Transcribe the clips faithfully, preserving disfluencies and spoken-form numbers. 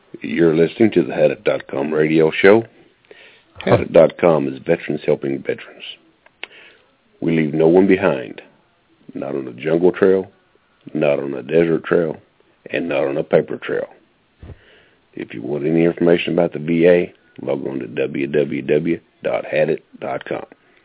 You're listening to the Hadit dot com radio show. Hadit dot com is veterans helping veterans. We leave no one behind, not on a jungle trail, not on a desert trail, and not on a paper trail. If you want any information about the V A, log on to w w w dot hadit dot com.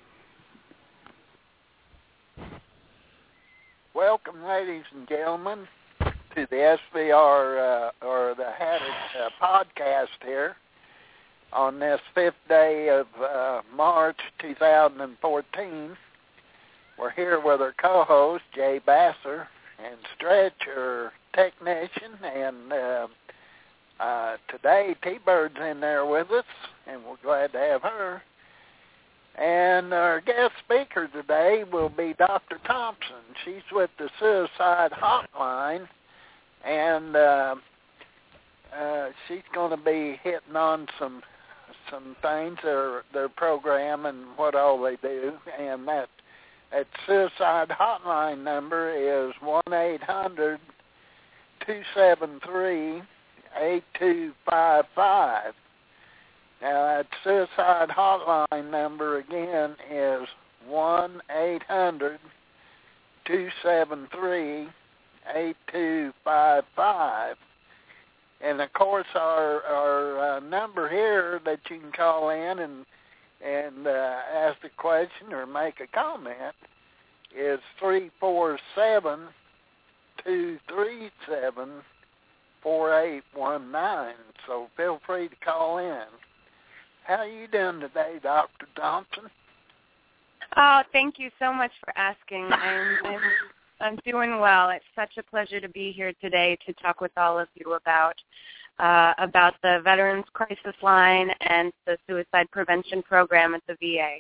Welcome, ladies and gentlemen, to the S V R, uh, or the Hadit uh, podcast here on this fifth day of uh, March two thousand fourteen. We're here with our co-host, Jay Basser, and Stretch, our technician, and uh, uh, today T-Bird's in there with us, and we're glad to have her. And our guest speaker today will be Doctor Thompson. She's with the Suicide Hotline, and uh, uh, she's going to be hitting on some some things, their their program and what all they do. And that that Suicide Hotline number is one eight hundred two seven three eight two five five. Now, that Suicide Hotline number, again, is one eight hundred two seven three eight two five five. And, of course, our, our uh, number here that you can call in and, and uh, ask a question or make a comment is three four seven two three seven four eight one nine. So feel free to call in. How are you doing today, Doctor Thompson? Oh, thank you so much for asking. I'm, I'm, I'm doing well. It's such a pleasure to be here today to talk with all of you about uh, about the Veterans Crisis Line and the Suicide Prevention Program at the V A.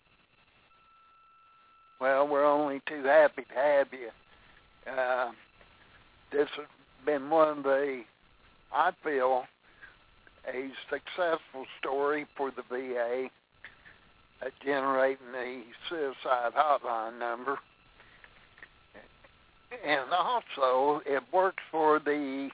Well, we're only too happy to have you. Uh, this has been one of the, I feel, a successful story for the V A at generating the Suicide Hotline number. And also, it works for the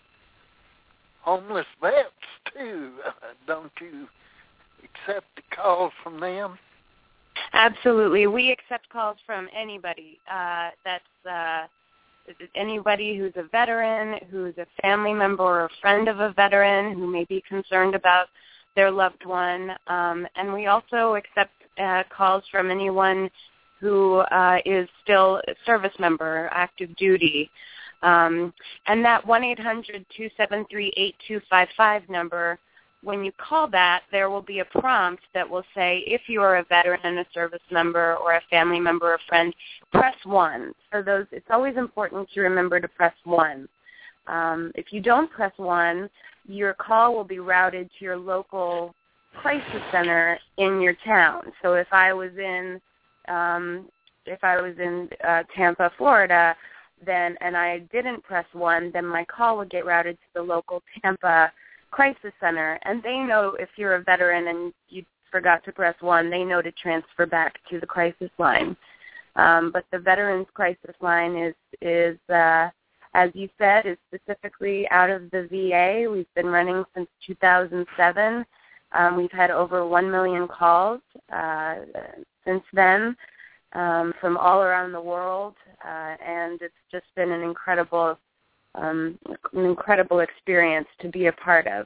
homeless vets, too. Don't you accept the calls from them? Absolutely. We accept calls from anybody. Uh, that's... Uh, anybody who's a veteran, who's a family member or a friend of a veteran who may be concerned about their loved one. Um, and we also accept uh, calls from anyone who uh, is still a service member, active duty. Um, and that one eight hundred two seven three eight two five five number, when you call that, there will be a prompt that will say, if you are a veteran and a service member or a family member or friend, press one. For those, it's always important to remember to press one. Um, if you don't press one, your call will be routed to your local crisis center in your town. So if I was in, um, if I was in uh, Tampa, Florida, then and I didn't press one, then my call would get routed to the local Tampa Crisis Center, and they know if you're a veteran and you forgot to press one, they know to transfer back to the crisis line. Um, but the Veterans Crisis Line is, is uh, as you said, is specifically out of the V A. We've been running since two thousand seven. Um, we've had over one million calls uh, since then um, from all around the world, uh, and it's just been an incredible Um, an incredible experience to be a part of.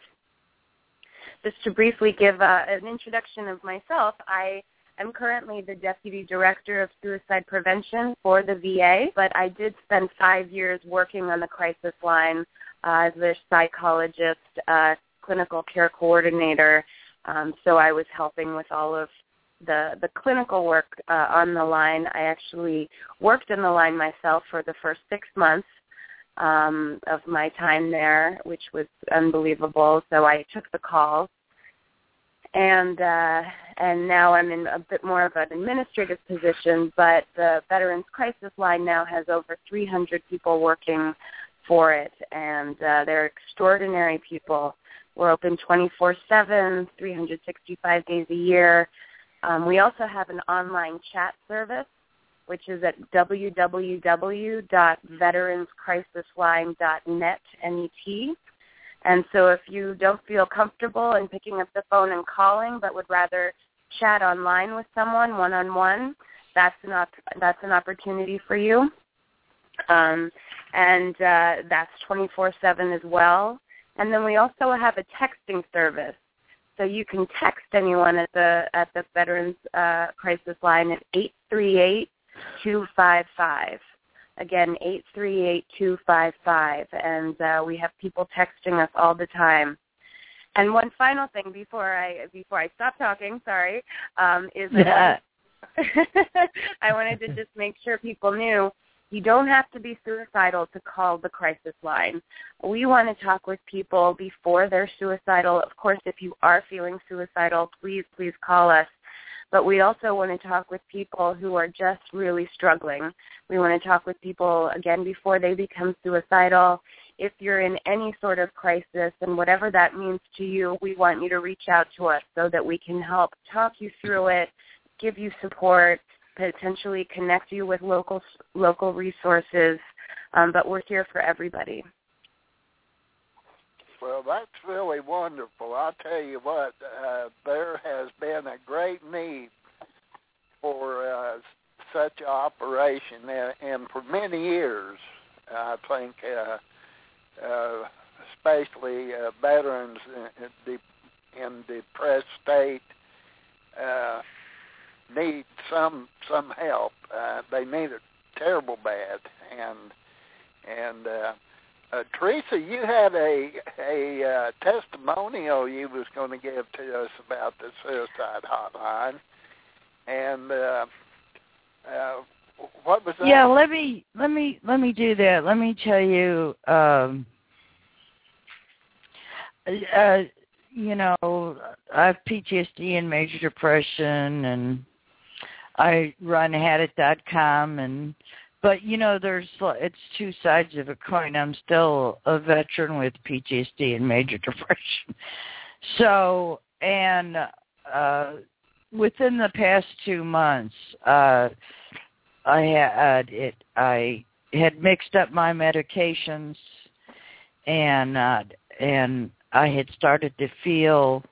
Just to briefly give uh, an introduction of myself, I am currently the Deputy Director of Suicide Prevention for the V A, but I did spend five years working on the crisis line uh, as a psychologist, uh, clinical care coordinator, um, so I was helping with all of the, the clinical work uh, on the line. I actually worked in the line myself for the first six months Um, of my time there, which was unbelievable. So I took the calls, and uh, and now I'm in a bit more of an administrative position. But the Veterans Crisis Line now has over three hundred people working for it, and uh, they're extraordinary people. We're open twenty-four seven, three hundred sixty-five days a year. Um, we also have an online chat service, which is at w w w dot veterans crisis line dot net, N E T. And so if you don't feel comfortable in picking up the phone and calling but would rather chat online with someone one-on-one, that's an, op- that's an opportunity for you. Um, and uh, that's twenty-four seven as well. And then we also have a texting service. So you can text anyone at the at the Veterans uh, Crisis Line at eight three eight, two five five. Again, eight three eight, two five five. And uh, we have people texting us all the time. And one final thing before I before I stop talking, sorry, um, is yeah. I, wanted, I wanted to just make sure people knew you don't have to be suicidal to call the crisis line. We want to talk with people before they're suicidal. Of course, if you are feeling suicidal, please, please call us. But we also want to talk with people who are just really struggling. We want to talk with people, again, before they become suicidal. If you're in any sort of crisis, and whatever that means to you, we want you to reach out to us so that we can help talk you through it, give you support, potentially connect you with local local resources, um, but we're here for everybody. Well, that's really wonderful. I'll tell you what, uh, there has been a great need for uh, such an operation, and, and for many years, I think, uh, uh, especially uh, veterans in, in depressed state, uh, need some some help. Uh, they need it terrible bad. And and uh, uh, Teresa, you had a a uh, testimonial you was going to give to us about the suicide hotline. And uh, uh, what was that? Yeah, let me let me let me do that. Let me tell you. Um, uh, you know, I have P T S D and major depression, and I run had it dot com, and but you know, there's it's two sides of a coin. I'm still a veteran with P T S D and major depression. So, and uh, within the past two months, uh, I had it. I had mixed up my medications, and uh, and I had started to feel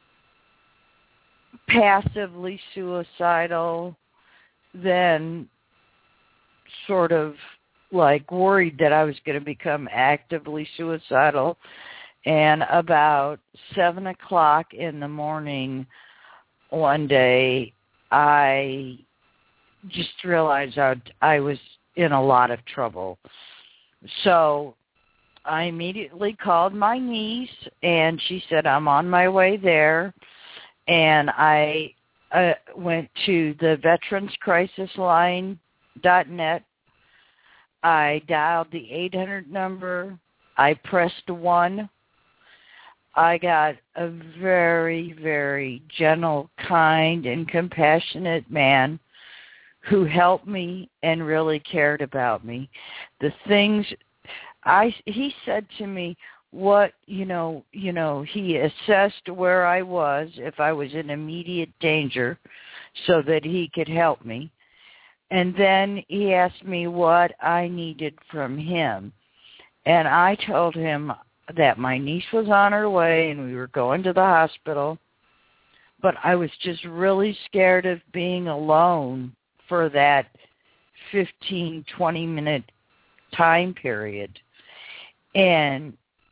passively suicidal, then sort of like worried that I was going to become actively suicidal. And about seven o'clock in the morning one day, I just realized I, I was in a lot of trouble. So I immediately called my niece, and she said, I'm on my way there. And I uh, went to the veterans crisis line dot net. I dialed the eight hundred number. I pressed one. I got a very, very gentle, kind, and compassionate man who helped me and really cared about me. The things I he said to me, what, you know, you know, he assessed where I was, if I was in immediate danger, so that he could help me. And then he asked me what I needed from him. And I told him that my niece was on her way and we were going to the hospital, but I was just really scared of being alone for that fifteen, twenty minute time period. And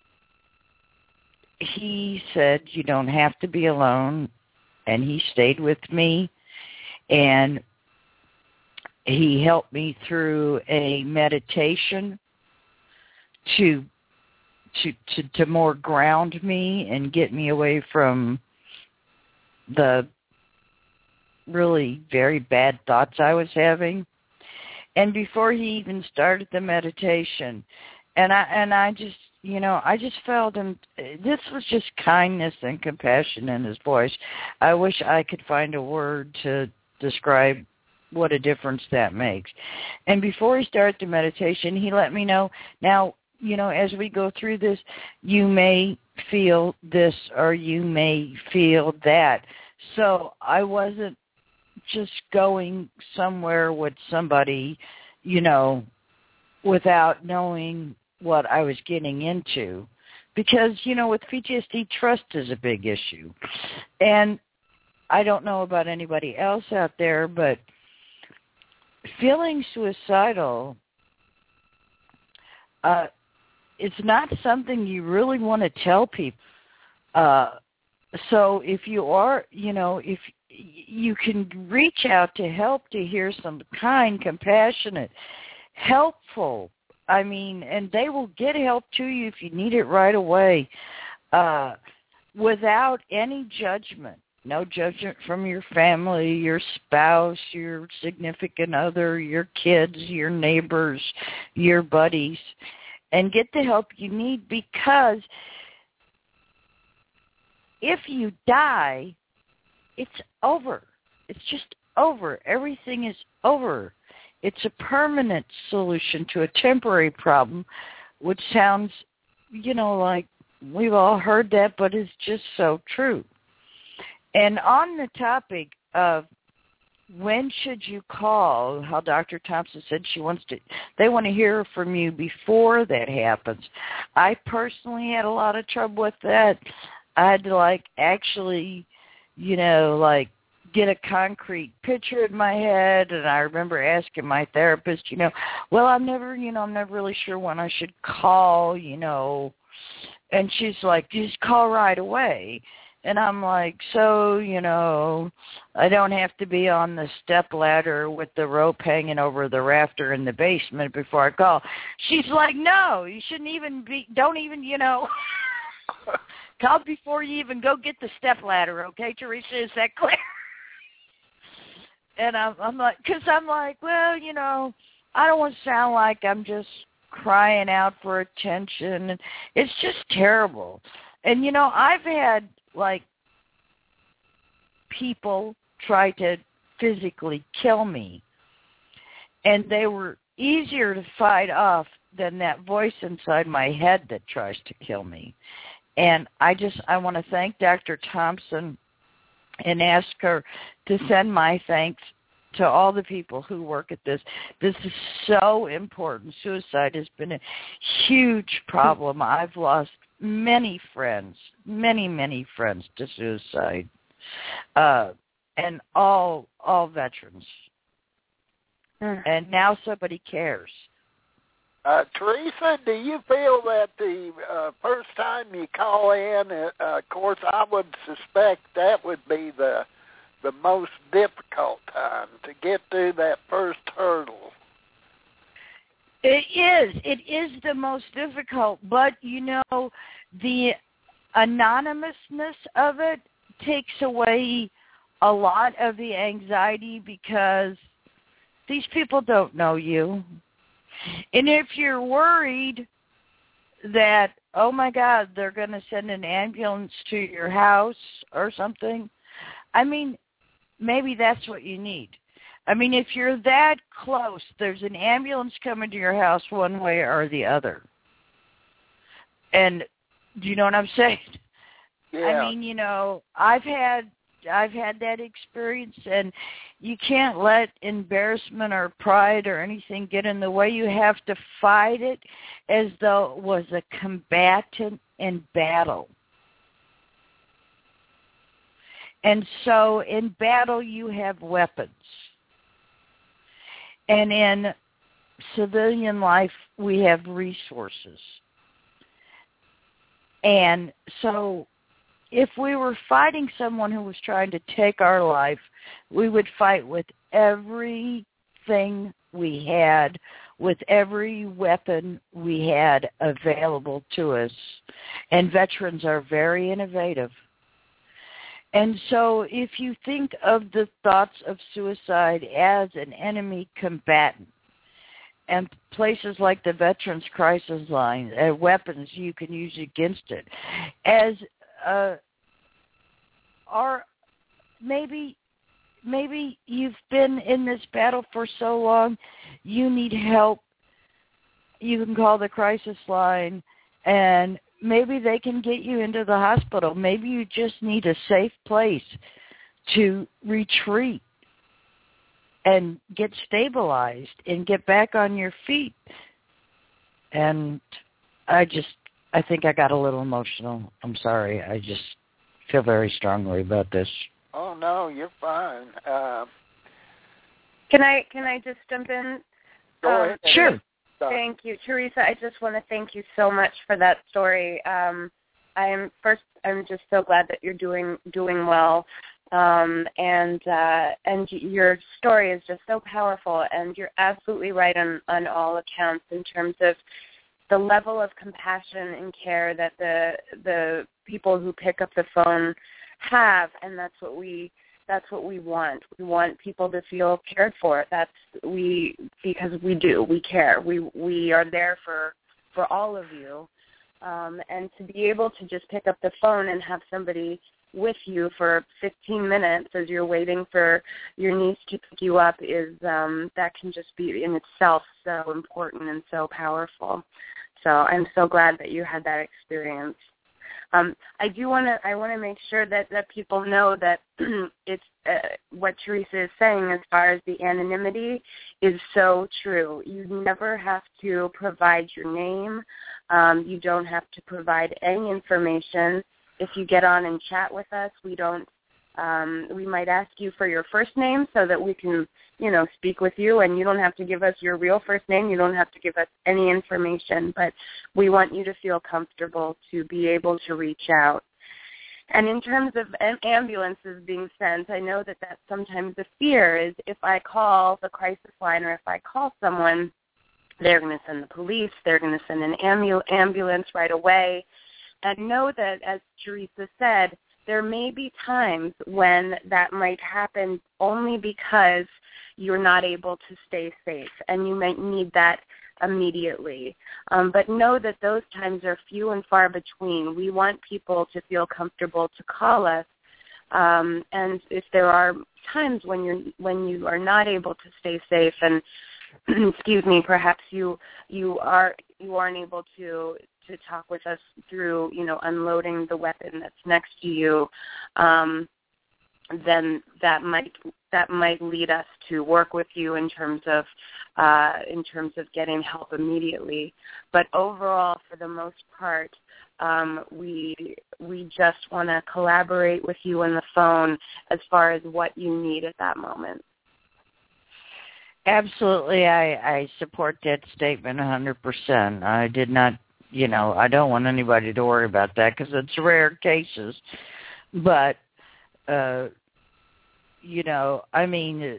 he said, you don't have to be alone. And he stayed with me, and he helped me through a meditation to to to, to more ground me and get me away from the really very bad thoughts I was having. And before he even started the meditation, and I and I just, you know, I just felt him. This was just kindness and compassion in his voice. I wish I could find a word to describe what a difference that makes. And before he started the meditation, he let me know, now, you know, as we go through this, you may feel this or you may feel that. So I wasn't just going somewhere with somebody, you know, without knowing what I was getting into. because, you know, with P T S D, trust is a big issue. And I don't know about anybody else out there, but feeling suicidal, uh, it's not something you really want to tell people. Uh, so if you are, you know, if you can reach out to help, to hear some kind, compassionate, helpful, I mean, and they will get help to you if you need it right away, uh, without any judgment. No judgment from your family, your spouse, your significant other, your kids, your neighbors, your buddies, and get the help you need, because if you die, it's over. It's just over. Everything is over. It's a permanent solution to a temporary problem, which sounds, you know, like we've all heard that, but it's just so true. And on the topic of when should you call, how Doctor Thompson said she wants to, they want to hear from you before that happens. I personally had a lot of trouble with that. I had to, like, actually, you know, like, get a concrete picture in my head, and I remember asking my therapist, you know, well, I'm never, you know, I'm never really sure when I should call, you know, and she's like, just call right away. And I'm like, so, you know, I don't have to be on the step ladder with the rope hanging over the rafter in the basement before I call. She's like, no, you shouldn't even be, don't even, you know, call before you even go get the step ladder, okay, Teresa, is that clear? And I'm, I'm like, because I'm like, well, you know, I don't want to sound like I'm just crying out for attention. And it's just terrible. And, you know, I've had, like, people try to physically kill me, and they were easier to fight off than that voice inside my head that tries to kill me. And I just, I want to thank Doctor Thompson and ask her to send my thanks to all the people who work at this. This is so important. Suicide has been a huge problem. I've lost many friends, many, many friends to suicide, uh, and all all veterans. Mm. And now somebody cares. Uh, Teresa, do you feel that the uh, first time you call in, uh, of course, I would suspect that would be the the most difficult time to get through that first hurdle? It is. It is the most difficult, but, you know, the anonymousness of it takes away a lot of the anxiety, because these people don't know you. And if you're worried that, oh, my God, they're going to send an ambulance to your house or something, I mean, maybe that's what you need. I mean, if you're that close, there's an ambulance coming to your house one way or the other. And do you know what I'm saying? Yeah. I mean, you know, I've had I've had that experience, and you can't let embarrassment or pride or anything get in the way. You have to fight it as though it was a combatant in battle. And so in battle, you have weapons. And in civilian life, we have resources. And so if we were fighting someone who was trying to take our life, we would fight with everything we had, with every weapon we had available to us. And veterans are very innovative. And so if you think of the thoughts of suicide as an enemy combatant, and places like the Veterans Crisis Line, uh, weapons you can use against it, as uh, are maybe maybe you've been in this battle for so long, you need help. You can call the crisis line, and maybe they can get you into the hospital. Maybe you just need a safe place to retreat and get stabilized and get back on your feet. And I just, I think I got a little emotional. I'm sorry. I just feel very strongly about this. Oh no, you're fine. Uh, can I can I just jump in? Go um, ahead. Sure. Thank you, Teresa. I just want to thank you so much for that story. Um, I am first. I'm just so glad that you're doing doing well, um, and uh, and your story is just so powerful. And you're absolutely right on on all accounts in terms of the level of compassion and care that the the people who pick up the phone have, and that's what we that's what we want. We want people to feel cared for. That's we because we do. We care. We we are there for for all of you, um, and to be able to just pick up the phone and have somebody with you for fifteen minutes as you're waiting for your niece to pick you up is um, that can just be in itself so important and so powerful. So I'm so glad that you had that experience. Um, I do want to. I want to make sure that, that people know that it's uh, what Teresa is saying as far as the anonymity is so true. You never have to provide your name. Um, you don't have to provide any information. If you get on and chat with us, we don't. Um, we might ask you for your first name so that we can, you know, speak with you, and you don't have to give us your real first name. You don't have to give us any information, but we want you to feel comfortable to be able to reach out. And in terms of ambulances being sent, I know that that's sometimes the fear is if I call the crisis line or if I call someone, they're going to send the police, they're going to send an ambu- ambulance right away. And know that, as Teresa said, there may be times when that might happen only because you're not able to stay safe, and you might need that immediately. Um, but know that those times are few and far between. We want people to feel comfortable to call us, um, and if there are times when you're when you are not able to stay safe, and excuse me, perhaps you you are you aren't able to. to talk with us through, you know, unloading the weapon that's next to you, um, then that might that might lead us to work with you in terms of uh, in terms of getting help immediately. But overall, for the most part, um, we we just want to collaborate with you on the phone as far as what you need at that moment. Absolutely, I, I support that statement one hundred percent. I did not. You know, I don't want anybody to worry about that because it's rare cases. But, uh, you know, I mean,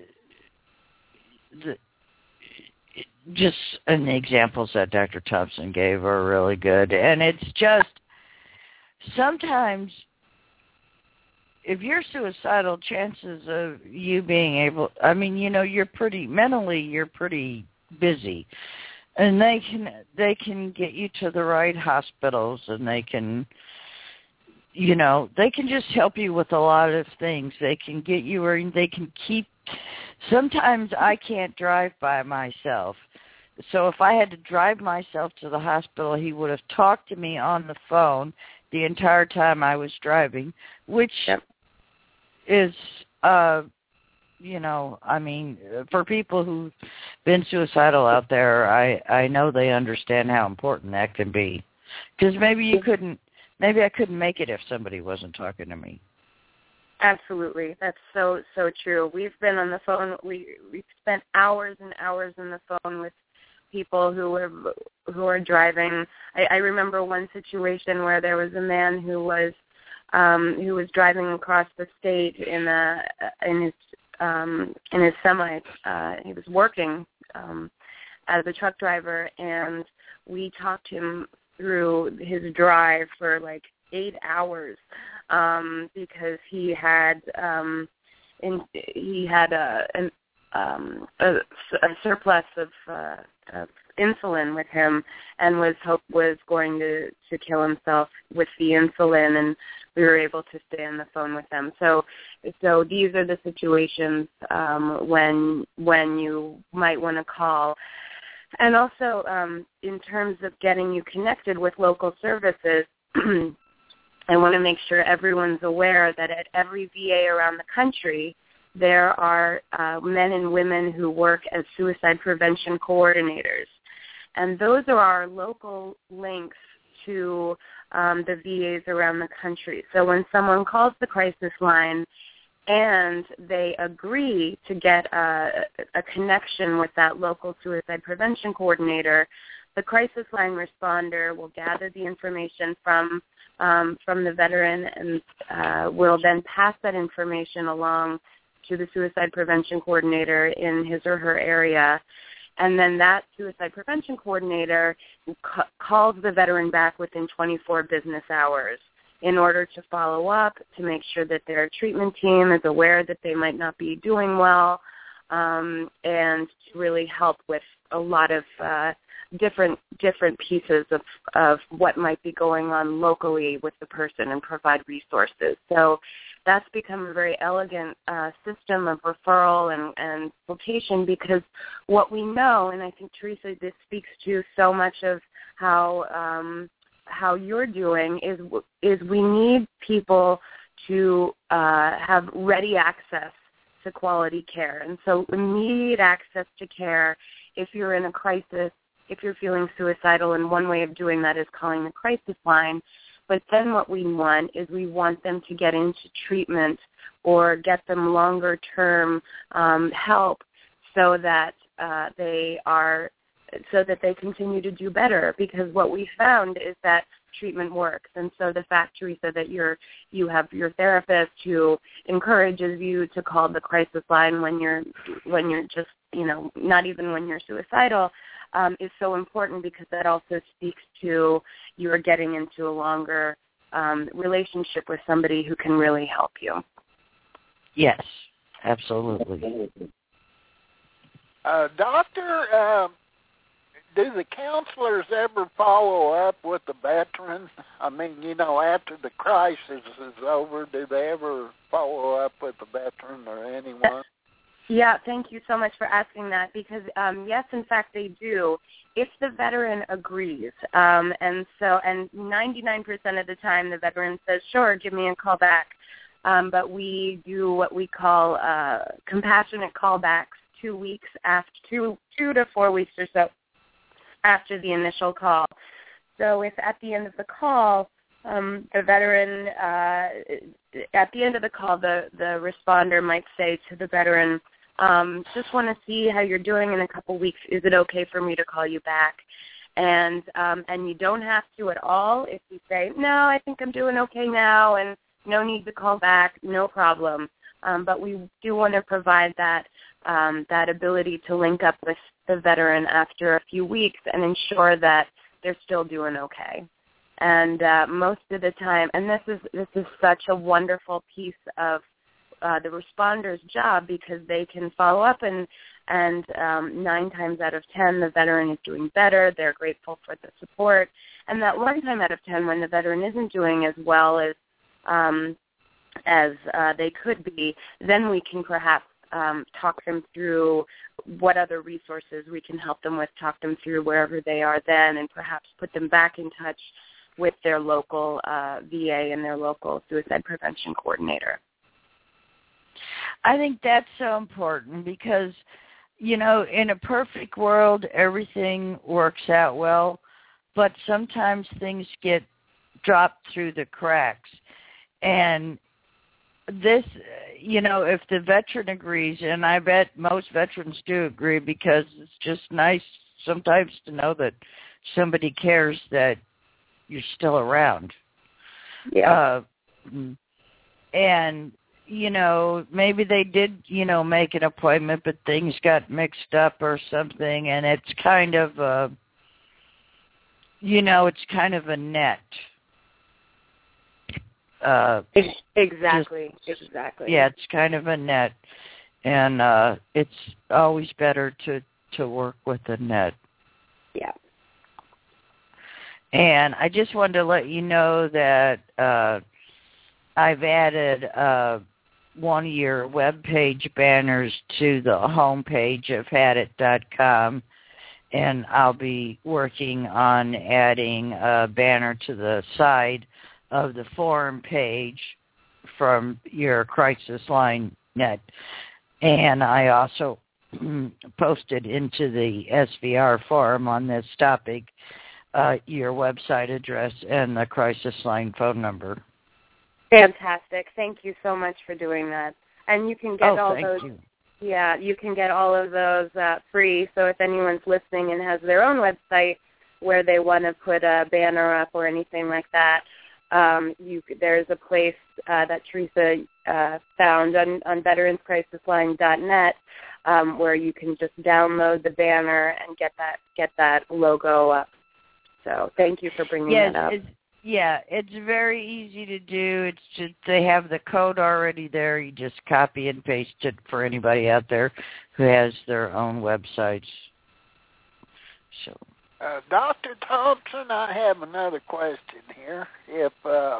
the, just and the examples that Doctor Thompson gave are really good. And it's just sometimes if you're suicidal, chances of you being able, I mean, you know, you're pretty, mentally you're pretty busy. And they can they can get you to the right hospitals, and they can, you know, they can just help you with a lot of things. They can get you, or they can keep. Sometimes I can't drive by myself, so if I had to drive myself to the hospital, he would have talked to me on the phone the entire time I was driving, which yep. is. Uh, You know, I mean, for people who've been suicidal out there, I, I know they understand how important that can be. Because maybe you couldn't, maybe I couldn't make it if somebody wasn't talking to me. Absolutely. That's so, so true. We've been on the phone, we, we've spent hours and hours on the phone with people who were, who are driving. I, I remember one situation where there was a man who was, um, who was driving across the state in a, in his, Um, in his semi. Uh, he was working um, as a truck driver, and we talked him through his drive for like eight hours um, because he had um, in, he had a, an, um, a, a surplus of, uh, of insulin with him, and was hope was going to, to kill himself with the insulin, and we were able to stay on the phone with them. So, so these are the situations um, when when you might want to call. And also, um, in terms of getting you connected with local services, I want to make sure everyone's aware that at every V A around the country, there are uh, men and women who work as suicide prevention coordinators. And those are our local links to um, the V As around the country. So when someone calls the crisis line and they agree to get a, a connection with that local suicide prevention coordinator, the crisis line responder will gather the information from um, from the veteran and uh, will then pass that information along to the suicide prevention coordinator in his or her area. And then that suicide prevention coordinator ca- calls the veteran back within twenty-four business hours in order to follow up, to make sure that their treatment team is aware that they might not be doing well, um, and to really help with a lot of uh, different different pieces of, of what might be going on locally with the person and provide resources. So that's become a very elegant uh, system of referral and, and consultation, because what we know, and I think, Teresa, this speaks to so much of how um, how you're doing, is is we need people to uh, have ready access to quality care. And so immediate access to care if you're in a crisis, if you're feeling suicidal, and one way of doing that is calling the crisis line. But then what we want is we want them to get into treatment or get them longer-term um, help so that uh, they are so that they continue to do better. Because what we found is that treatment works. And so the fact, Teresa, that you're you have your therapist who encourages you to call the crisis line when you're when you're just you know not even when you're suicidal. Um, is so important, because that also speaks to you are getting into a longer um, relationship with somebody who can really help you. Yes, absolutely. Uh, doctor, uh, do the counselors ever follow up with the veteran? I mean, you know, after the crisis is over, do they ever follow up with the veteran or anyone? Yeah, thank you so much for asking that, because, um, yes, in fact, they do, if the veteran agrees. Um, and so, and ninety-nine percent of the time, the veteran says, sure, give me a call back. Um, but we do what we call uh, compassionate callbacks two weeks after, two, two to four weeks or so after the initial call. So if at the end of the call, um, the veteran, uh, at the end of the call, the, the responder might say to the veteran, Um, just want to see how you're doing in a couple weeks. Is it okay for me to call you back? And um, and you don't have to at all. If you say, no, I think I'm doing okay now, and no need to call back, no problem. Um, but we do want to provide that um, that ability to link up with the veteran after a few weeks and ensure that they're still doing okay. And uh, most of the time, and this is this is such a wonderful piece of Uh, the responder's job, because they can follow up, and and um, nine times out of ten, the veteran is doing better. They're grateful for the support. And that one time out of ten, when the veteran isn't doing as well as um, as uh, they could be, then we can perhaps um, talk them through what other resources we can help them with, talk them through wherever they are then, and perhaps put them back in touch with their local uh, V A and their local suicide prevention coordinator. I think that's so important, because, you know, in a perfect world, everything works out well, but sometimes things get dropped through the cracks. And this, you know, if the veteran agrees, and I bet most veterans do agree, because it's just nice sometimes to know that somebody cares that you're still around. Yeah. Uh, and you know, maybe they did, you know, make an appointment, but things got mixed up or something, and it's kind of a, you know, it's kind of a net. Uh, exactly, just, exactly. Yeah, it's kind of a net, and uh, it's always better to, to work with a net. Yeah. And I just wanted to let you know that uh, I've added uh, one of your webpage banners to the homepage of had it dot com, and I'll be working on adding a banner to the side of the forum page from your crisis line net. And I also posted into the S V R forum on this topic uh, your website address and the crisis line phone number. Fantastic. Thank you so much for doing that. And you can get oh, all thank those. You. Yeah, you can get all of those uh, free. So if anyone's listening and has their own website where they want to put a banner up or anything like that, um, you there's a place uh, that Teresa uh, found on, on veterans crisis line dot net um, where you can just download the banner and get that get that logo up. So thank you for bringing yes, that up. It's, yeah, it's very easy to do. It's just they have the code already there. You just copy and paste it for anybody out there who has their own websites. So, uh, Doctor Thompson, I have another question here. If uh,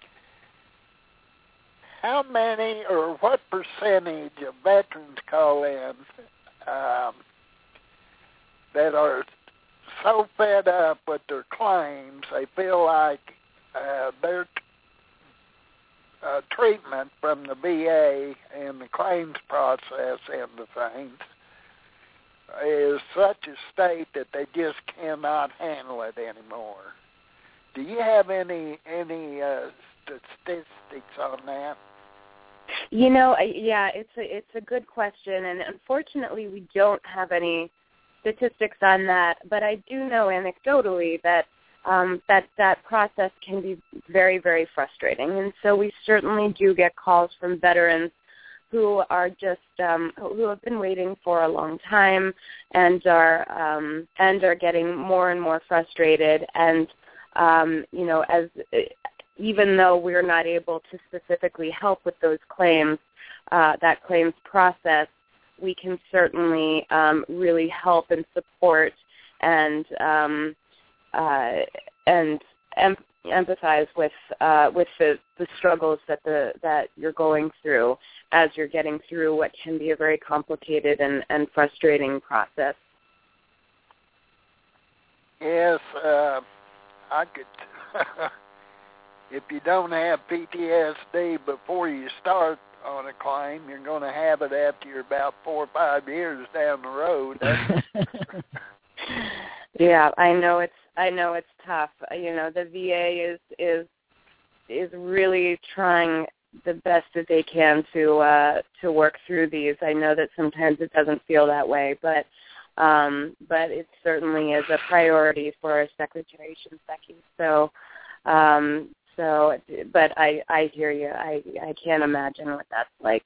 how many or what percentage of veterans call in um, that are so fed up with their claims, they feel like uh, their uh, treatment from the V A and the claims process and the things is such a state that they just cannot handle it anymore. Do you have any any uh, statistics on that? You know, yeah, it's a, it's a good question, and unfortunately we don't have any statistics on that, but I do know anecdotally that um, that that process can be very, very frustrating, and so we certainly do get calls from veterans who are just um, who have been waiting for a long time and are um, and are getting more and more frustrated, and um, you know, as even though we're not able to specifically help with those claims, uh, that claims process, we can certainly um, really help and support and um, uh, and em- empathize with uh, with the, the struggles that the that you're going through as you're getting through what can be a very complicated and, and frustrating process. Yes, uh, I could. If you don't have P T S D before you start on a claim, you're going to have it after you're about four or five years down the road. Yeah, I know it's I know it's tough. You know, the V A is is is really trying the best that they can to uh, to work through these. I know that sometimes it doesn't feel that way, but um, but it certainly is a priority for Secretary Shinseki. So. Um, So, but I, I hear you. I, I can't imagine what that's like.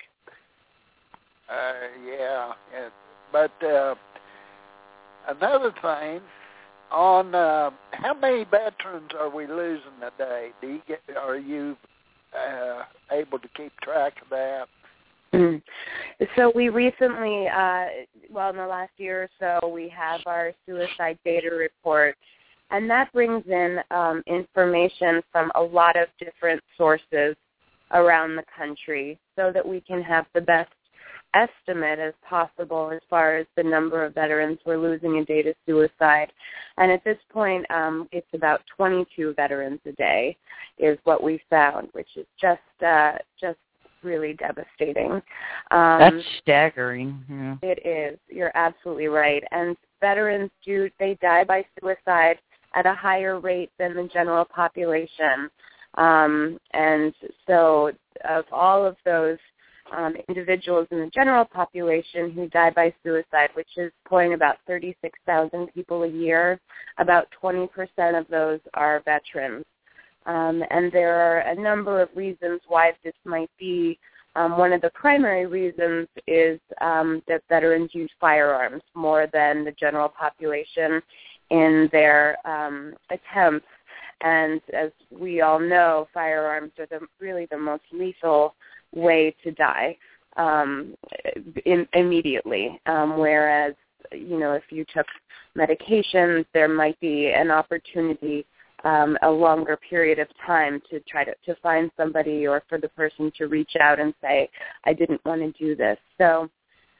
Uh, yeah, yeah. But uh, another thing, on uh, how many veterans are we losing a day? Do you get? Are you uh, able to keep track of that? Mm. So we recently, uh, well, in the last year or so, we have our suicide data report. And that brings in um, information from a lot of different sources around the country so that we can have the best estimate as possible as far as the number of veterans we're losing a day to suicide. And at this point, um, it's about twenty-two veterans a day is what we found, which is just uh, just really devastating. Um, That's staggering. Yeah. It is. You're absolutely right. And veterans do, they die by suicide at a higher rate than the general population. Um, and so of all of those um, individuals in the general population who die by suicide, which is pulling about thirty-six thousand people a year, about twenty percent of those are veterans. Um, and there are a number of reasons why this might be. Um, one of the primary reasons is um, that veterans use firearms more than the general population in their um, attempts. And as we all know, firearms are the, really the most lethal way to die um, in, immediately, um, whereas, you know, if you took medications, there might be an opportunity Um, a longer period of time to try to, to find somebody or for the person to reach out and say, I didn't want to do this. So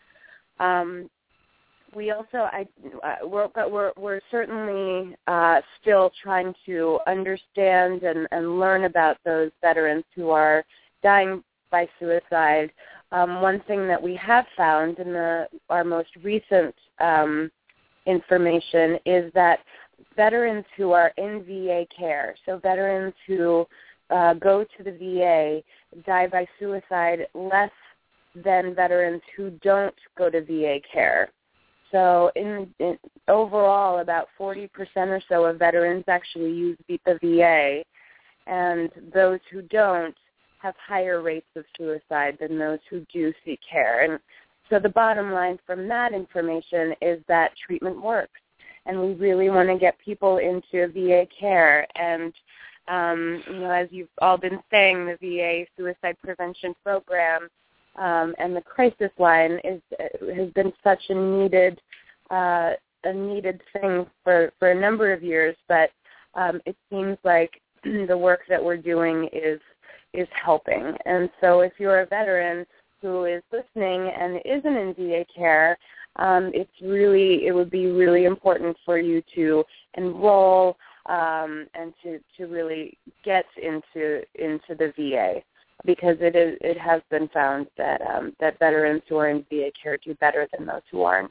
um, we also, I, uh, we're, but we're, we're certainly uh, still trying to understand and, and learn about those veterans who are dying by suicide. Um, one thing that we have found in the, our most recent um, information is that veterans who are in V A care, so veterans who uh, go to the V A die by suicide less than veterans who don't go to V A care. So in, in overall, about forty percent or so of veterans actually use the V A, and those who don't have higher rates of suicide than those who do seek care. And so the bottom line from that information is that treatment works, and we really want to get people into V A care. And, um, you know, as you've all been saying, the V A suicide prevention program um, and the crisis line is has been such a needed uh, a needed thing for, for a number of years, but um, it seems like the work that we're doing is is helping. And so if you're a veteran who is listening and isn't in V A care, um, it's really it would be really important for you to enroll um, and to, to really get into into the V A, because it is it has been found that um, that veterans who are in V A care do better than those who aren't.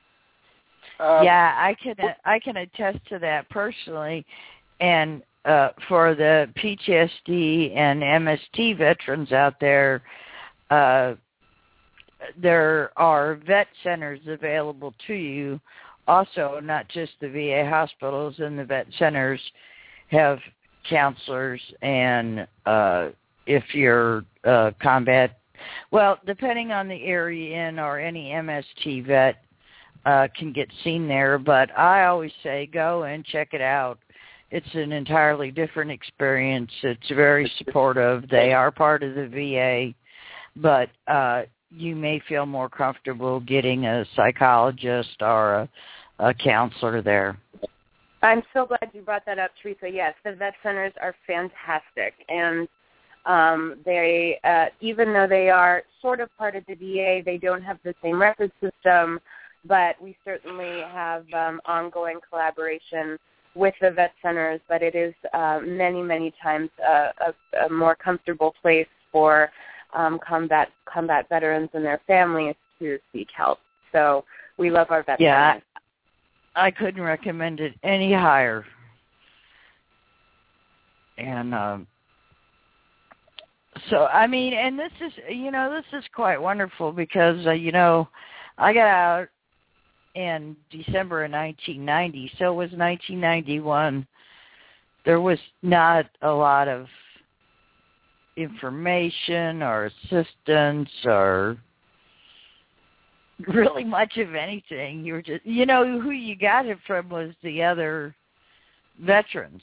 Um, yeah, I can I can attest to that personally, and uh, for the P T S D and M S T veterans out there, uh, there are vet centers available to you. Also, not just the V A hospitals, and the vet centers have counselors, and uh, if you're uh, combat, well, depending on the area you're in, or any M S T vet uh, can get seen there. But I always say go and check it out. It's an entirely different experience. It's very supportive. They are part of the V A, but uh, you may feel more comfortable getting a psychologist or a, a counselor there. I'm so glad you brought that up, Teresa. Yes, the vet centers are fantastic, and um, they, uh, even though they are sort of part of the V A, they don't have the same record system, but we certainly have um, ongoing collaboration with the vet centers, but it is uh, many, many times a, a, a more comfortable place for um, combat combat veterans and their families to seek help. So we love our vet yeah, centers. I, I couldn't recommend it any higher. And um, so, I mean, and this is, you know, this is quite wonderful because, uh, you know, I got out in December of nineteen ninety, so it was nineteen ninety-one. There was not a lot of information or assistance or really much of anything. You were just, you know, who you got it from was the other veterans.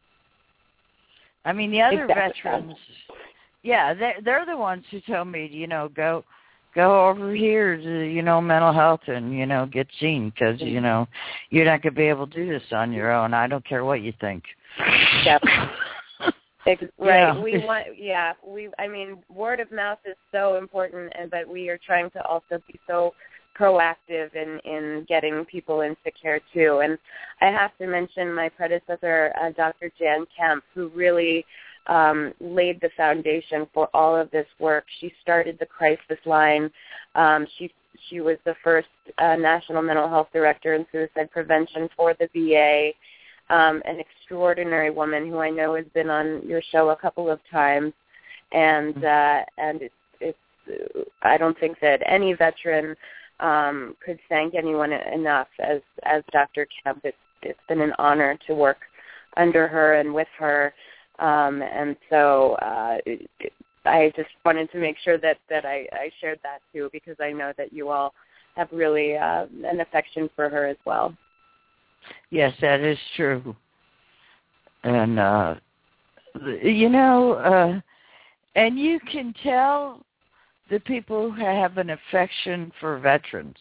I mean, the other exactly. veterans, yeah, they're, they're the ones who told me, you know, go go over here to, you know, mental health and, you know, get seen because, you know, you're not going to be able to do this on your own. I don't care what you think. Yep. Right. Yeah. We want, yeah, we, I mean, word of mouth is so important, and but we are trying to also be so proactive in, in getting people into care too. And I have to mention my predecessor, uh, Doctor Jan Kemp, who really Um, laid the foundation for all of this work. She started the crisis line. Um, she she was the first uh, national mental health director in suicide prevention for the V A. Um, an extraordinary woman who I know has been on your show a couple of times, and uh, and it's it's I don't think that any veteran um, could thank anyone enough as as Doctor Kemp. It's it's been an honor to work under her and with her. Um, and so uh, I just wanted to make sure that, that I, I shared that, too, because I know that you all have really uh, an affection for her as well. Yes, that is true. And, uh, you know, uh, and you can tell the people who have an affection for veterans.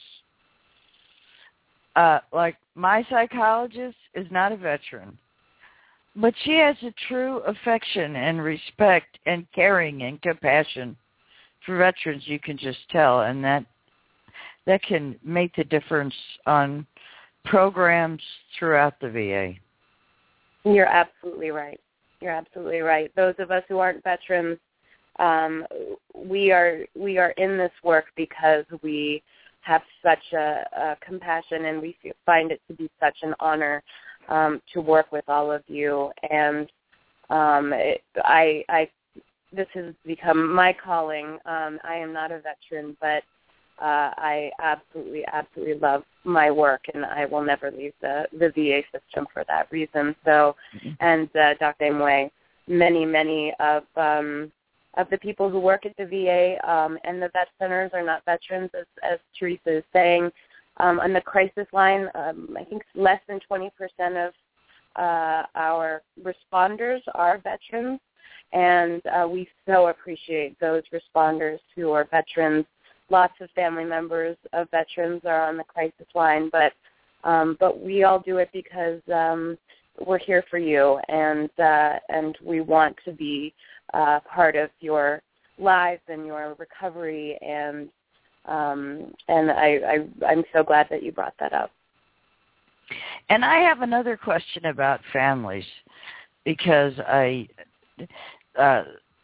Uh, like, my psychologist is not a veteran. But she has a true affection and respect and caring and compassion for veterans. You can just tell, and that that can make the difference on programs throughout the V A. You're absolutely right. You're absolutely right. Those of us who aren't veterans, um, we are we are in this work because we have such a, a compassion, and we find it to be such an honor um, to work with all of you. And um, it, I, I, this has become my calling. Um, I am not a veteran, but uh, I absolutely, absolutely love my work, and I will never leave the, the V A system for that reason. So, and uh, Doctor Amway, many, many of um, of the people who work at the V A um, and the vet centers are not veterans, as, as Teresa is saying. Um, on the crisis line, um, I think less than twenty percent of uh, our responders are veterans, and uh, we so appreciate those responders who are veterans. Lots of family members of veterans are on the crisis line, but um, but we all do it because um, we're here for you, and uh, and we want to be uh, part of your lives and your recovery, and um, and I, I I'm so glad that you brought that up. And I have another question about families, because I. Uh,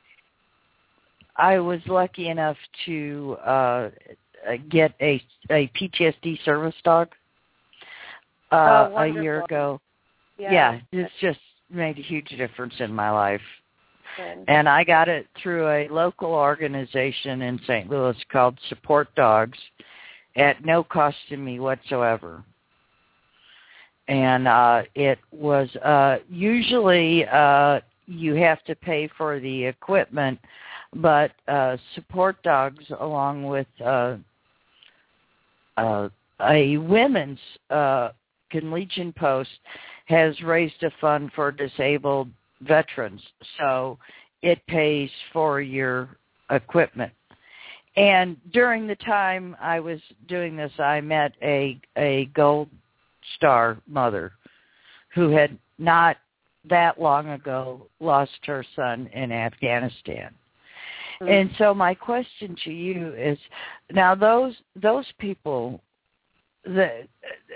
I was lucky enough to uh, get a, a P T S D service dog uh, oh, a year ago. Yeah. yeah, it's just made a huge difference in my life. Good. And I got it through a local organization in Saint Louis called Support Dogs at no cost to me whatsoever. And uh, it was uh, usually uh, you have to pay for the equipment, but uh, Support Dogs, along with uh, uh, a women's uh, Legion post, has raised a fund for disabled veterans. So it pays for your equipment. And during the time I was doing this, I met a, a Gold Star mother who had not that long ago lost her son in Afghanistan. And so my question to you is, now those those people, the,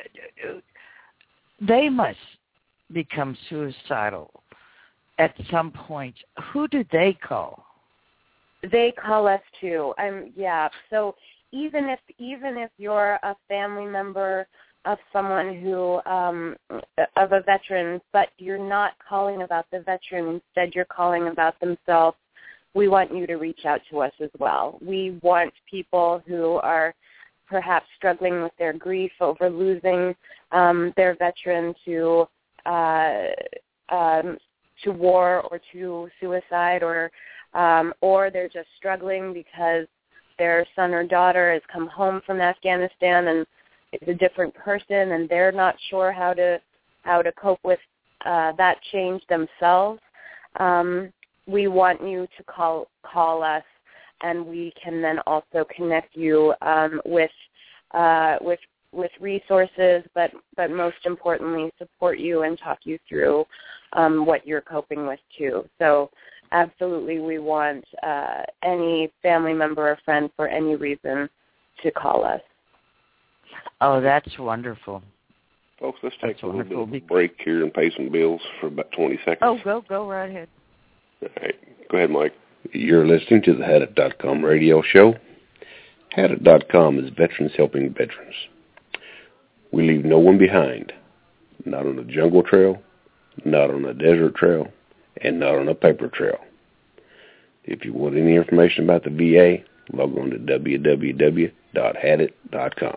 they must become suicidal at some point. Who do they call? They call us too. Um, yeah. So even if even if you're a family member of someone who um, of a veteran, but you're not calling about the veteran, instead you're calling about themselves, we want you to reach out to us as well. We want people who are perhaps struggling with their grief over losing um, their veteran to uh, um, to war or to suicide, or um, or they're just struggling because their son or daughter has come home from Afghanistan and is a different person, and they're not sure how to how to cope with uh, that change themselves. Um, we want you to call call us, and we can then also connect you um, with uh, with with resources, but but most importantly, support you and talk you through um, what you're coping with too. So absolutely, we want uh, any family member or friend for any reason to call us. Oh, that's wonderful. Folks, let's take That's a little wonderful. bit of a break here and pay some bills for about twenty seconds. Oh, go, go right ahead. All right. Go ahead, Mike. You're listening to the Had It dot com radio show. Had It dot com is veterans helping veterans. We leave no one behind, not on a jungle trail, not on a desert trail, and not on a paper trail. If you want any information about the V A, log on to w w w dot had it dot com.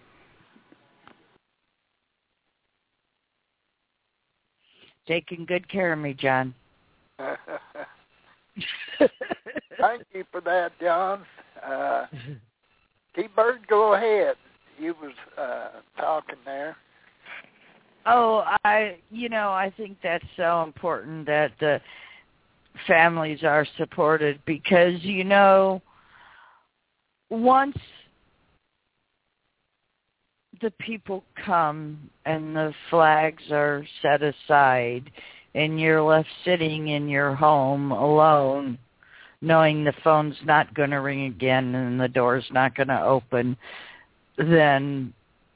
Taking good care of me, John. Thank you for that, John. Uh, T-Bird, go ahead. You was uh, talking there. Oh, I, you know, I think that's so important that the families are supported, because, you know, once the people come and the flags are set aside and you're left sitting in your home alone, knowing the phone's not going to ring again and the door's not going to open, then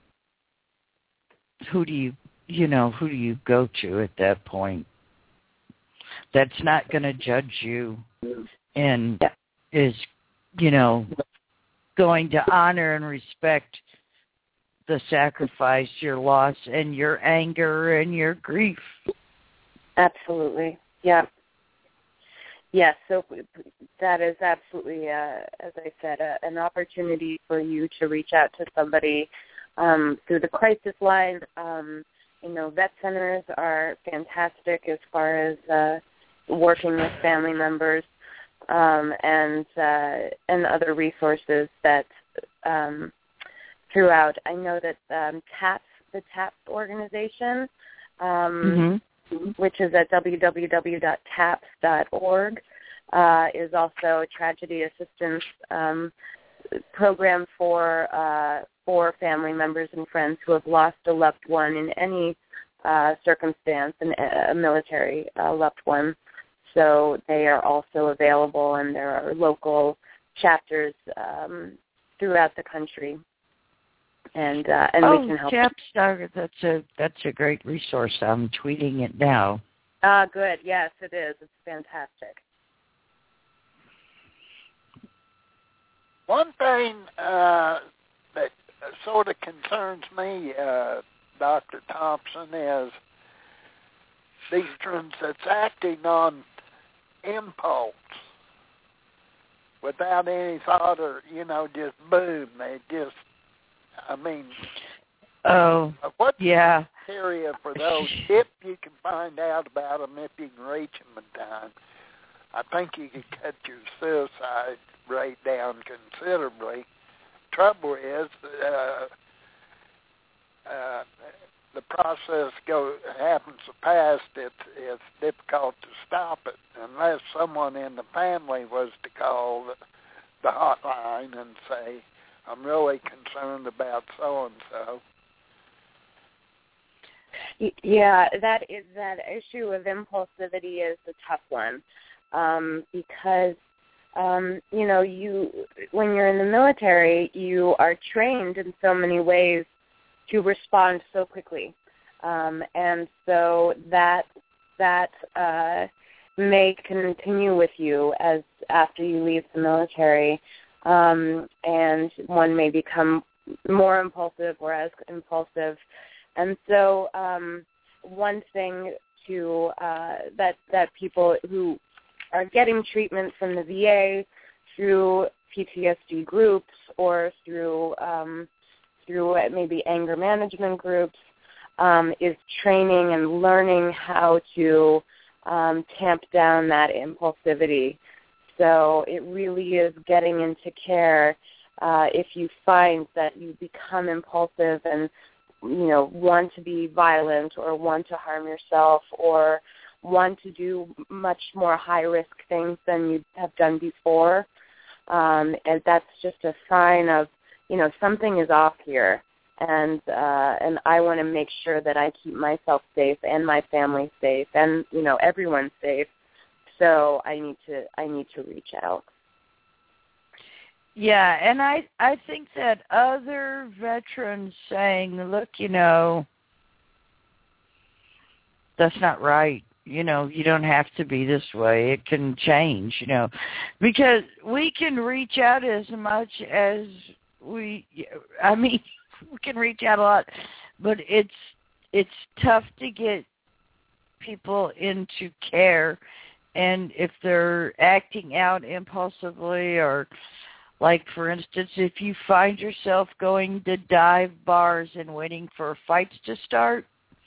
who do you, you know, who do you go to at that point? That's not going to judge you and is, you know, going to honor and respect the sacrifice, your loss, and your anger and your grief. Absolutely. Yeah. Yes, so that is absolutely, uh, as I said, uh, an opportunity for you to reach out to somebody um, through the crisis line. Um, you know, vet centers are fantastic as far as uh, working with family members um, and uh, and other resources that um, throughout. I know that um, TAPS, the TAPS organization, um, mm-hmm. which is at w w w dot taps dot org, uh, is also a tragedy assistance um, program for uh, for family members and friends who have lost a loved one in any uh, circumstance, and a military uh, loved one. So they are also available, and there are local chapters um, throughout the country. And uh, and oh, we can help. TAPS, that's a that's a great resource. I'm tweeting it now. Ah, uh, good. Yes, it is. It's fantastic. One thing uh, that sort of concerns me, uh, Doctor Thompson, is these veterans that's acting on impulse without any thought, or you know, just boom, they just. I mean, oh, what's yeah. the area for those? If you can find out about them, if you can reach them in time, I think you could cut your suicide rate down considerably. Trouble is, uh, uh, the process go happens so fast, it's, it's difficult to stop it unless someone in the family was to call the, the hotline and say, I'm really concerned about so-and-so. Yeah, that is that issue of impulsivity is a tough one um, because, um, you know, you when you're in the military, you are trained in so many ways to respond so quickly. Um, and so that that uh, may continue with you as after you leave the military. Um, and one may become more impulsive or as impulsive. And so um, one thing to uh, that that people who are getting treatment from the V A through P T S D groups or through um, through maybe anger management groups um, is training and learning how to um, tamp down that impulsivity. So it really is getting into care uh, if you find that you become impulsive and, you know, want to be violent or want to harm yourself or want to do much more high-risk things than you have done before. Um, and that's just a sign of, you know, something is off here. And uh, and I want to make sure that I keep myself safe and my family safe and, you know, everyone safe. So I need to I need to reach out. Yeah, and I I think that other veterans saying, look, you know, that's not right. You know, you don't have to be this way. It can change, you know, because we can reach out as much as we, I mean, we can reach out a lot, but it's it's tough to get people into care. And if they're acting out impulsively or, like, for instance, if you find yourself going to dive bars and waiting for fights to start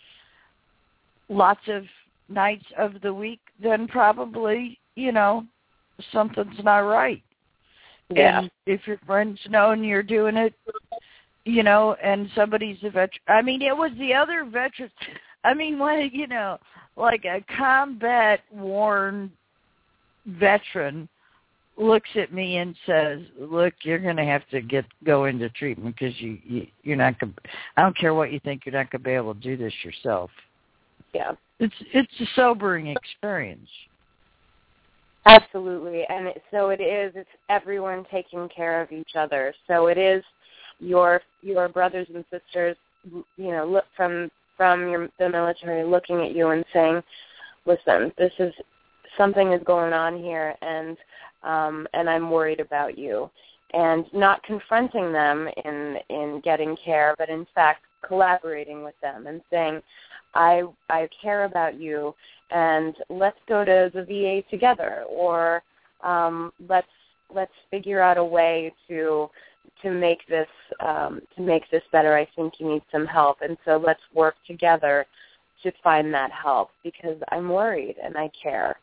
lots of nights of the week, then probably, you know, something's not right. Yeah. And if your friends know and you're doing it, you know, and somebody's a veteran. I mean, it was the other veterans. I mean, when, you know, like a combat-worn veteran looks at me and says, look, you're going to have to get go into treatment because you, you, you're not going to, I don't care what you think, you're not going to be able to do this yourself. Yeah. It's it's a sobering experience. Absolutely. And it, so it is, it's everyone taking care of each other. So it is your your brothers and sisters, you know, look from from your, the military looking at you and saying, listen, this is, something is going on here, and um, and I'm worried about you. and not confronting them in in getting care, but in fact collaborating with them and saying, I I care about you, and let's go to the V A together, or um, let's let's figure out a way to to make this um, to make this better. I think you need some help, and so let's work together to find that help, because I'm worried and I care.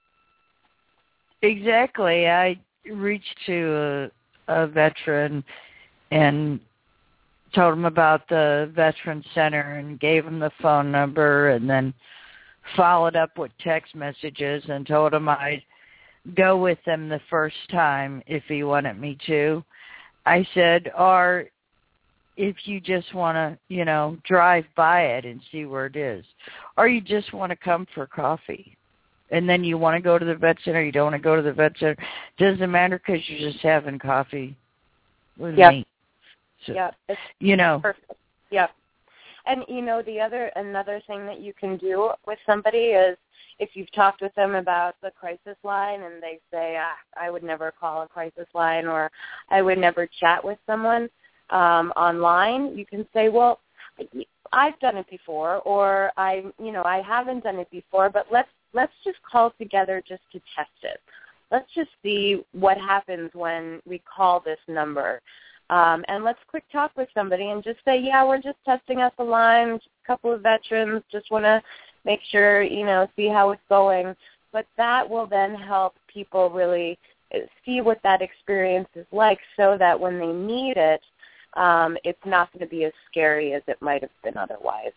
Exactly. I reached to a, a veteran and told him about the Veteran Center and gave him the phone number, and then followed up with text messages and told him I'd go with them the first time if he wanted me to. I said, or if you just want to, you know, drive by it and see where it is, or you just want to come for coffee, and then you want to go to the vet center, you don't want to go to the vet center, doesn't matter because you're just having coffee with yep. me. So, yep. It's you know. Perfect. Yep. And, you know, the other, another thing that you can do with somebody is if you've talked with them about the crisis line and they say, ah, I would never call a crisis line, or I would never chat with someone um, online, you can say, well, I've done it before, or I, you know, I haven't done it before, but let's let's just call together just to test it. Let's just see what happens when we call this number. Um, and let's quick talk with somebody and just say, yeah, we're just testing out the line, just a couple of veterans, just want to make sure, you know, see how it's going. But that will then help people really see what that experience is like, so that when they need it, um, it's not going to be as scary as it might have been otherwise.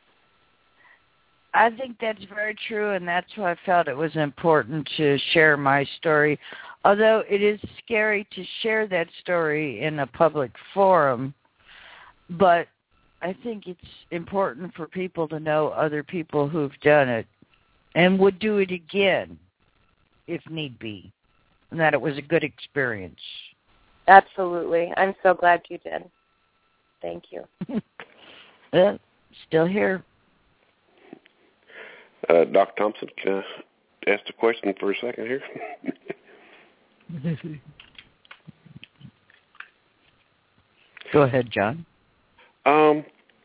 I think that's very true, and that's why I felt it was important to share my story. Although it is scary to share that story in a public forum, but I think it's important for people to know other people who've done it and would do it again if need be, and that it was a good experience. Absolutely. I'm so glad you did. Thank you. Yeah, still here. Uh, Doctor Thompson, can I ask the question for a second here? Go ahead, John. Um,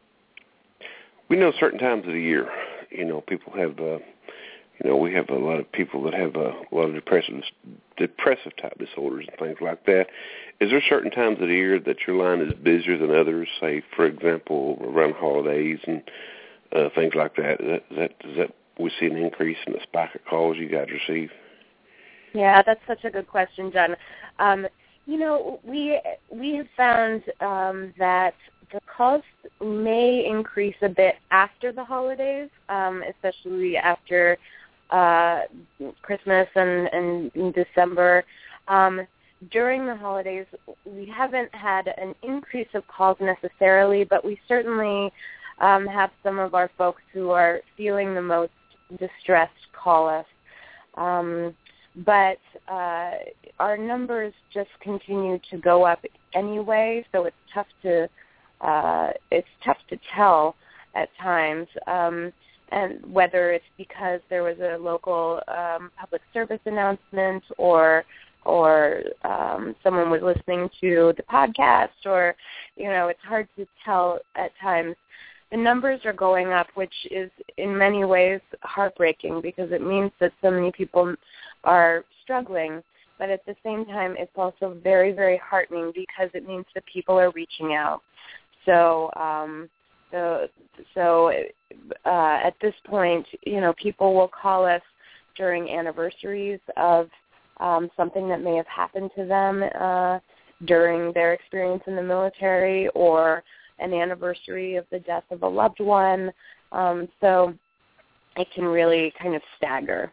we know certain times of the year, you know, people have, uh, you know, we have a lot of people that have uh, a lot of depressive, depressive type disorders and things like that. Is there certain times of the year that your line is busier than others? Say, for example, around holidays and uh, things like that. Is that, is that, is that we see an increase in the spike of calls you guys receive? Yeah, that's such a good question, John. Um, you know, we we have found um, that the calls may increase a bit after the holidays, um, especially after uh, Christmas and, and in December. Um, during the holidays, we haven't had an increase of calls necessarily, but we certainly um, have some of our folks who are feeling the most distressed call us. Um, but uh, our numbers just continue to go up anyway, so it's tough to uh, it's tough to tell at times, um, and whether it's because there was a local um, public service announcement, or or um, someone was listening to the podcast, or you know, it's hard to tell at times. The numbers are going up, which is in many ways heartbreaking, because it means that so many people are struggling. But at the same time, it's also very, very heartening, because it means that people are reaching out. So, um, so, so uh, at this point, you know, people will call us during anniversaries of um, something that may have happened to them uh, during their experience in the military, or an anniversary of the death of a loved one. Um, so it can really kind of stagger.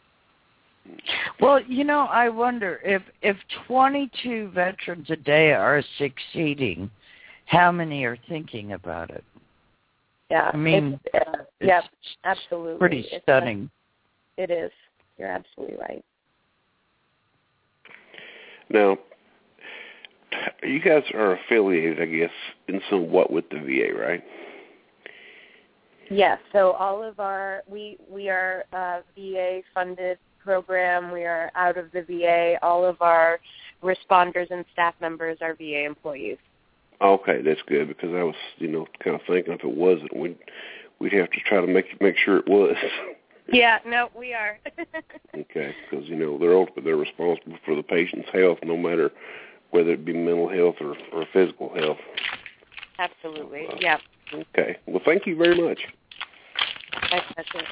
Well, you know, I wonder if if twenty-two veterans a day are succeeding, how many are thinking about it? Yeah, I mean, it's, uh, it's yeah, absolutely. Pretty stunning. It's, it is. You're absolutely right. Now, you guys are affiliated, I guess, in somewhat with the V A, right? Yes. So all of our we we are uh, V A funded program. We are out of the V A. All of our responders and staff members are V A employees. Okay, that's good, because I was, you know, kind of thinking if it wasn't, we'd, we'd have to try to make make sure it was. Yeah, no, we are. Okay, because, you know, they're ultimately, they're responsible for the patient's health, no matter whether it be mental health or, or physical health. Absolutely, uh, yeah. Okay, well, thank you very much. That's, that's it.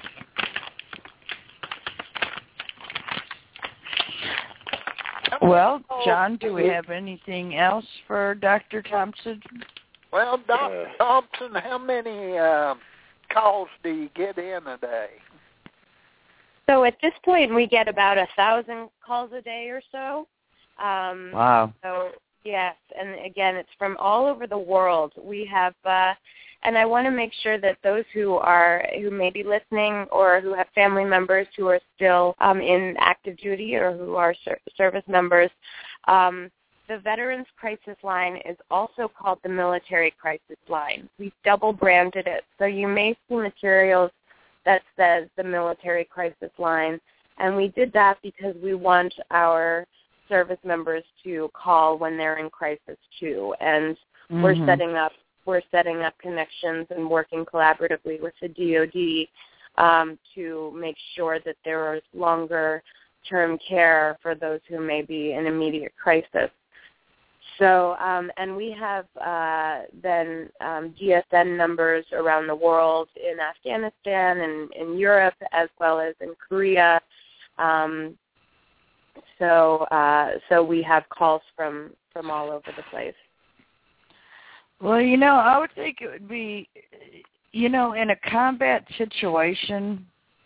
Well, John, do we have anything else for Doctor Thompson? Well, Doctor Uh, Thompson, how many uh, calls do you get in a day? So at this point, we get about a thousand calls a day or so. Um, Wow. So yes, and again, it's from all over the world. We have, uh, and I want to make sure that those who are who may be listening or who have family members who are still um, in active duty or who are ser- service members, um, the Veterans Crisis Line is also called the Military Crisis Line. We've double branded it, so you may see materials that says the Military Crisis Line, and we did that because we want our service members to call when they're in crisis too, and mm-hmm. we're setting up we're setting up connections and working collaboratively with the D O D um, to make sure that there is longer term care for those who may be in immediate crisis. So, um, and we have uh, then um, G S N numbers around the world in Afghanistan and in Europe as well as in Korea. Um, so, uh, so we have calls from, from all over the place. Well, you know, I would think it would be, you know, in a combat situation,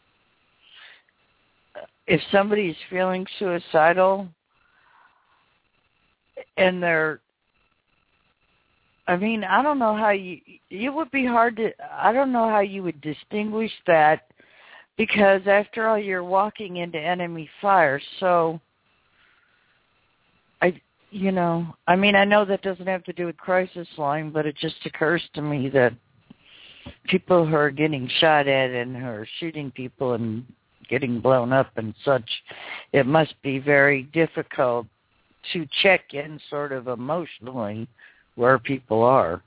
if somebody's feeling suicidal and they're, I mean, I don't know how you, it would be hard to, I don't know how you would distinguish that, because after all, you're walking into enemy fire. So, I, you know, I mean, I know that doesn't have to do with crisis line, but it just occurs to me that people who are getting shot at and who are shooting people and getting blown up and such, it must be very difficult to check in sort of emotionally where people are.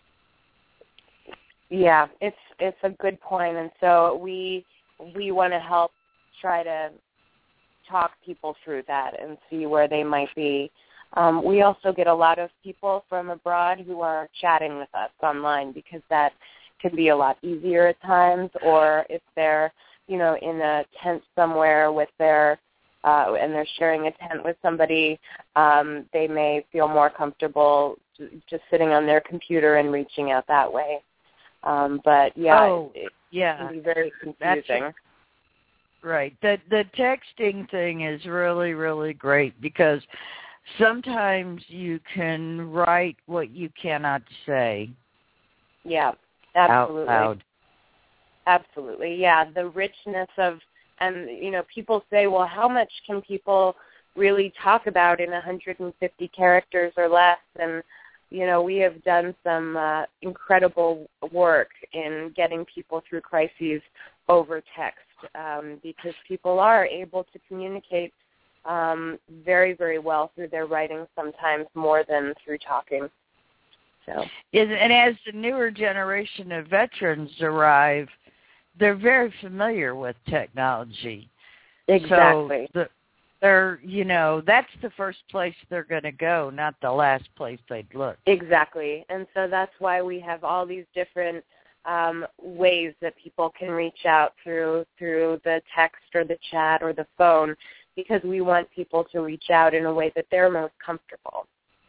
Yeah, it's it's a good point, and so we we want to help try to talk people through that and see where they might be. Um, we also get a lot of people from abroad who are chatting with us online, because that can be a lot easier at times, or if they're, you know, in a tent somewhere with their Uh, and they're sharing a tent with somebody, um, they may feel more comfortable just sitting on their computer and reaching out that way. Um, but, yeah, oh, it, it yeah. can be very confusing. That's right. The, the texting thing is really, really great, because sometimes you can write what you cannot say. Yeah, absolutely. Out loud. Absolutely, yeah. The richness of, and, you know, people say, well, how much can people really talk about in one hundred fifty characters or less? And, you know, we have done some uh, incredible work in getting people through crises over text, um, because people are able to communicate um, very, very well through their writing, sometimes more than through talking. So, and as the newer generation of veterans arrive, they're very familiar with technology. Exactly. So the, they're, you know, that's the first place they're going to go, not the last place they'd look. Exactly. And so that's why we have all these different um, ways that people can reach out through through the text or the chat or the phone, because we want people to reach out in a way that they're most comfortable.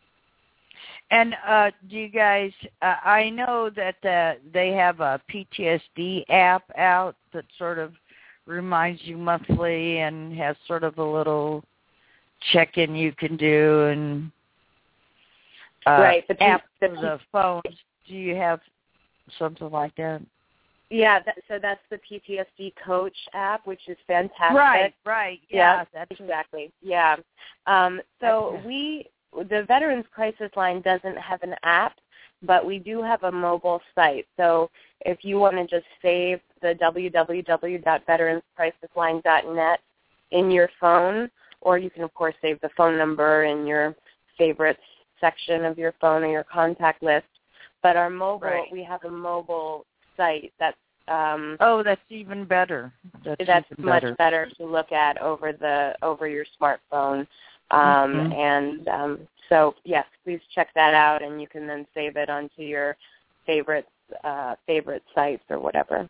And uh, do you guys, uh, I know that uh, they have a P T S D app out that sort of reminds you monthly and has sort of a little check-in you can do, and uh, right, the, app the, for the phones. Do you have something like that? Yeah, that, so that's the P T S D Coach app, which is fantastic. Right, right. Yeah, yeah that's exactly. Yeah. Um, so that's we... The Veterans Crisis Line doesn't have an app, but we do have a mobile site. So if you want to just save the w w w dot veterans crisis line dot net in your phone, or you can, of course, save the phone number in your favorites section of your phone or your contact list. But our mobile, Right. we have a mobile site that's um, oh, that's even better. That's, that's even much better. better to look at over the over your smartphone. Um, Mhm. And um, so, yes, please check that out, and you can then save it onto your favorite uh, favorite sites or whatever.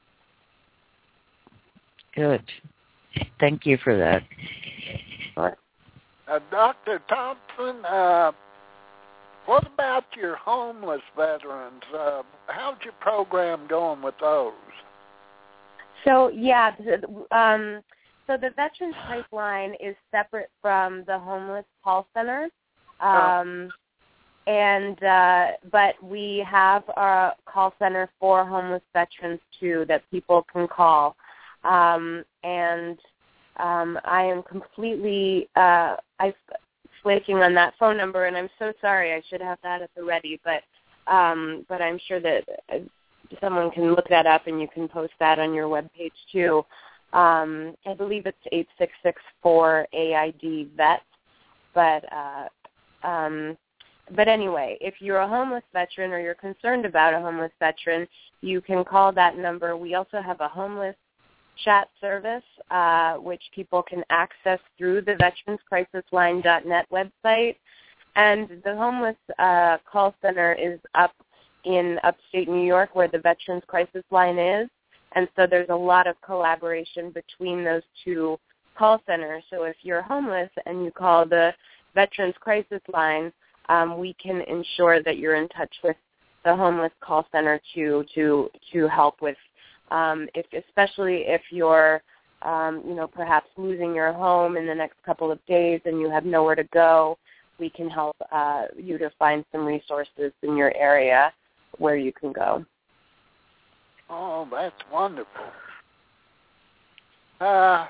Good. Thank you for that. Sure. Uh, Doctor Thompson, uh, what about your homeless veterans? Uh, how's your program going with those? So, yeah, th- um, so the Veterans Pipeline is separate from the Homeless Call Center. Um, and uh, but we have a call center for homeless veterans, too, that people can call. Um, and um, I am completely uh, I flaking on that phone number, and I'm so sorry. I should have that at the ready, but um, but I'm sure that uh, someone can look that up, and you can post that on your webpage too. Um, I believe it's eight six six four A I D vet, but uh, um, but anyway, if you're a homeless veteran or you're concerned about a homeless veteran, you can call that number. We also have a homeless chat service, uh, which people can access through the veterans crisis line dot net website. And the homeless uh, call center is up in upstate New York where the Veterans Crisis Line is. And so there's a lot of collaboration between those two call centers. So if you're homeless and you call the Veterans Crisis Line, um, we can ensure that you're in touch with the homeless call center to to to help with Um, if, especially if you're, um, you know, perhaps losing your home in the next couple of days and you have nowhere to go, we can help uh, you to find some resources in your area where you can go. Oh, that's wonderful. Uh,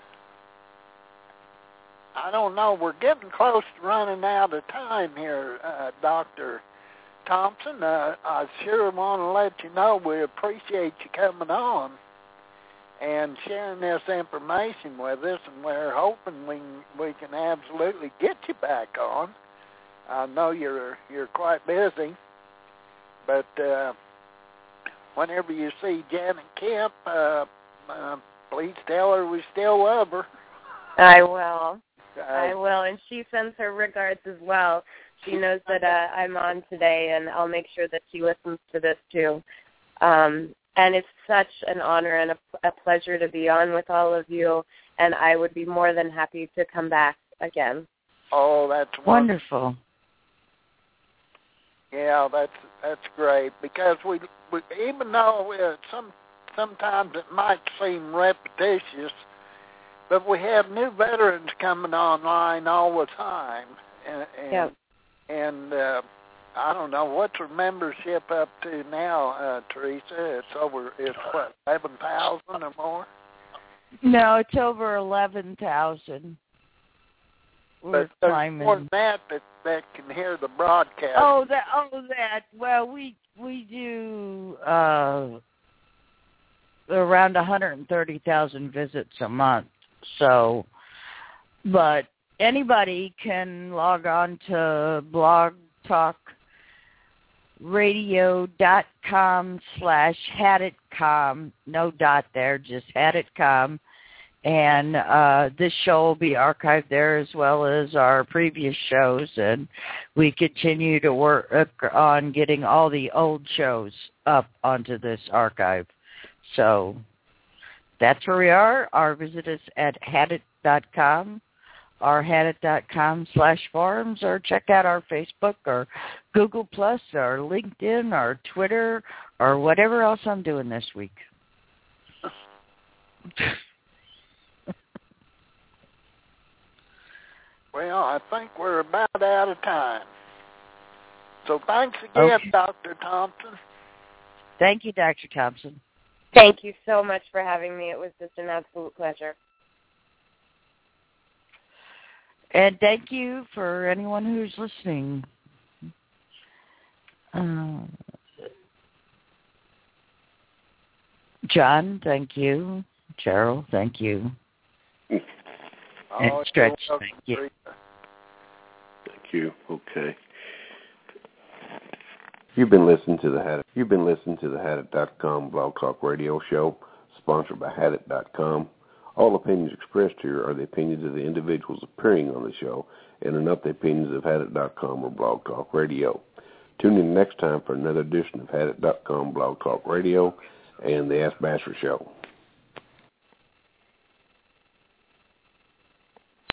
I don't know. We're getting close to running out of time here, uh, Doctor Thompson. Uh, I sure want to let you know we appreciate you coming on and sharing this information with us, and we're hoping we can, we can absolutely get you back on. I know you're you're quite busy, but uh, whenever you see Janet Kemp, uh, uh, please tell her we still love her. I will. Uh, I will, and she sends her regards as well. She knows that uh, I'm on today, and I'll make sure that she listens to this too. Um, and it's such an honor and a, a pleasure to be on with all of you, and I would be more than happy to come back again. Oh, that's wonderful. Wonderful. Yeah, that's that's great, because we, we even though uh, some sometimes it might seem repetitious, but we have new veterans coming online all the time, and, and Yep. And uh, I don't know, what's our membership up to now, uh, Teresa? It's over, it's what, eleven thousand or more? No, it's over eleven thousand. We're But there's climbing. more than that, that that can hear the broadcast. Oh, that. Oh, that. Well, we we do uh, around one hundred thirty thousand visits a month. So, but anybody can log on to blog talk radio dot com slash haditcom. No dot there, just haditcom. And uh, this show will be archived there as well as our previous shows. And we continue to work on getting all the old shows up onto this archive. So that's where we are. Or visit us at hadit dot com. Or hadit dot com slash forums, or check out our Facebook or Google Plus or LinkedIn or Twitter or whatever else I'm doing this week. Well, I think we're about out of time. So thanks again, Okay. Doctor Thompson. Thank you, Doctor Thompson. Thank you so much for having me. It was just an absolute pleasure. And thank you for anyone who's listening. Uh, John, thank you. Cheryl, thank you. And Oh, stretch. you're Thank welcome, you. Teresa. Thank you. Okay. You've been listening to the Hadit. You've been listening to the Hadit dot com Blog Talk Radio Show, sponsored by Hadit dot com. All opinions expressed here are the opinions of the individuals appearing on the show, and are not the opinions of Hadit dot com or Blog Talk Radio. Tune in next time for another edition of Hadit dot com Blog Talk Radio and the Ask Basher Show.